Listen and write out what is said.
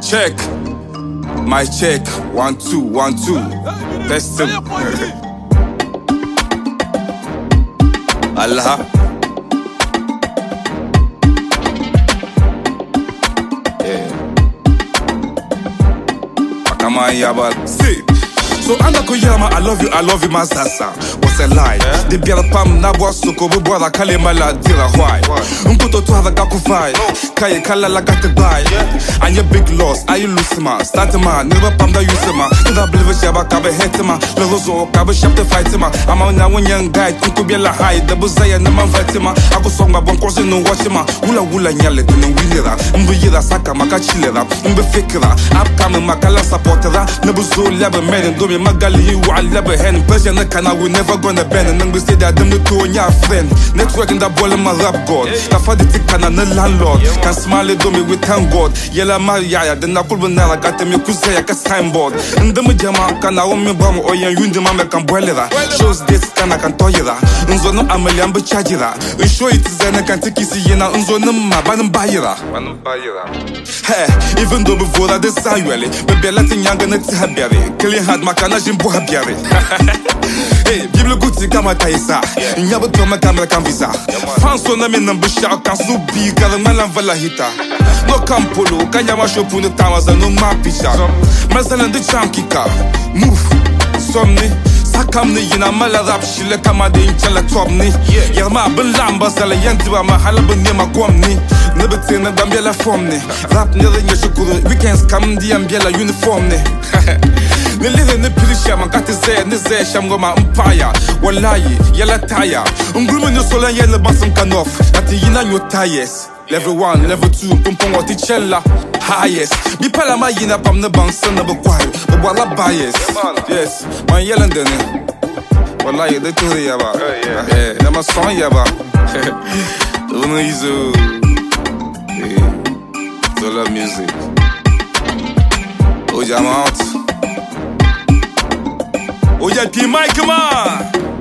Check. My check. 1 2 1 2. Test him. Allah. Come on, Yabal. See. So anda kuyama, I love you, my sasa. What's a lie? The biara pam na boa soko bo boa kale mala dira why? Unkuto to have kakufai. Kaye kala la gate buy. And your big loss, are you losing ma? Start ma, never pam da use ma. Never believe shaba kabe hate ma. Lozo kabe shop to fight ma. I'm on one young guy, kuku biela high. The buzaya na man fight ma. I go song ma bon course no watch ma. Wula nyale to no wilera. Mbuyira saka makachilera. Mbe fikira. Upcoming makala supportera. Nebuzo lebe made do Magali, you are never hand. Person that can I will never gonna bend. And then we say that them the two on your friend. Networking that ball in my rap god. That for the tick can a landlord. Can smile it do me with thank God. Yella Maria, then I could never got them you could say I can signboard. And the Majama can I want me bomb or you the mama can boil it. Shows this can I can tell you that. Unzo no Amelian but charge it. We show it is then I can take it in unzo no maban bayra. Hey, even though before that the Sayueli, but be letting young and it's happy. Killing had my Jimbo Habiari. Hey, people good to come at Taisa. In Yabutoma camera can visa. Fanso Namin and Bushak can so big, Malan Valahita. No Campolo, Kanyama Shopun the Towers and no Mapisha. Mazalan the Chamkika. Move. Somni. Sakamni, Yina Malarap, Shilla Kamadi in Chala Tomni. Yama Belamba Salayantua Mahalabun Yama Kwamni. Nebetin and Dambela Formni. Rap near the Yashukuru. Weekends come the Ambiela uniformni. The living the Pilisham, got to say, and this Shamgoma Empire. Wallahi, Yella Taya. Ungruman no sola yella basum canoff. At the Yina your tires. Level 1, level 2, Pumpong Waticella. Highest. Be Palama Yina Pam the Bang, son of a choir. But Walla bias. Yes, my yellow then. Wallahi, the Tory Yaba. Yeah, I'm a song Yaba. Unizu. Zola music. Oh, I'm out. Oh, yeah, P. Mike, come on!